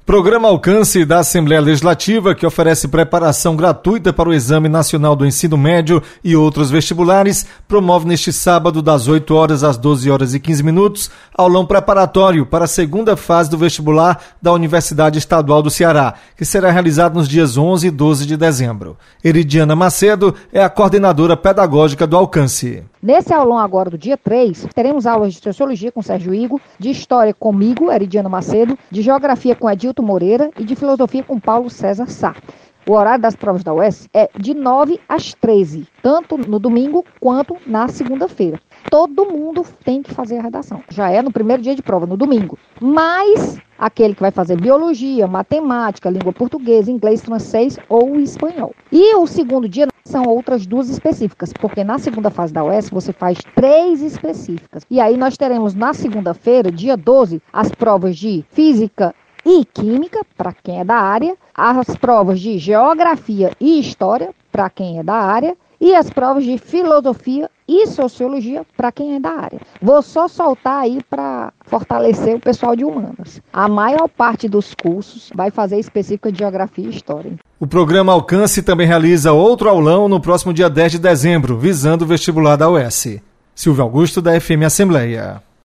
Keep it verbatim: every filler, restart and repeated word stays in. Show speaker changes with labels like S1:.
S1: Programa Alcance da Assembleia Legislativa, que oferece preparação gratuita para o Exame Nacional do Ensino Médio e outros vestibulares, promove neste sábado, das oito horas às doze horas e quinze minutos, aulão preparatório para a segunda fase do vestibular da Universidade Estadual do Ceará, que será realizado nos dias onze e doze de dezembro. Eridiana Macedo é a coordenadora pedagógica do Alcance.
S2: Nesse aulão agora do dia três, teremos aulas de Sociologia com Sérgio Igo, de História comigo, Eridiana Macedo, de Geografia com Edilton Moreira e de Filosofia com Paulo César Sá. O horário das provas da U E S é de nove às treze, tanto no domingo quanto na segunda-feira. Todo mundo tem que fazer a redação. Já é no primeiro dia de prova, no domingo. Mas aquele que vai fazer biologia, matemática, língua portuguesa, inglês, francês ou espanhol. E o segundo dia são outras duas específicas, porque na segunda fase da U E S você faz três específicas. E aí nós teremos na segunda-feira, dia doze, as provas de física e química, para quem é da área, as provas de geografia e história, para quem é da área, e as provas de filosofia e sociologia, para quem é da área. Vou só soltar aí para fortalecer o pessoal de humanas. A maior parte dos cursos vai fazer específica de geografia e história.
S1: O programa Alcance também realiza outro aulão no próximo dia dez de dezembro, visando o vestibular da U E S. Silvio Augusto, da F M Assembleia.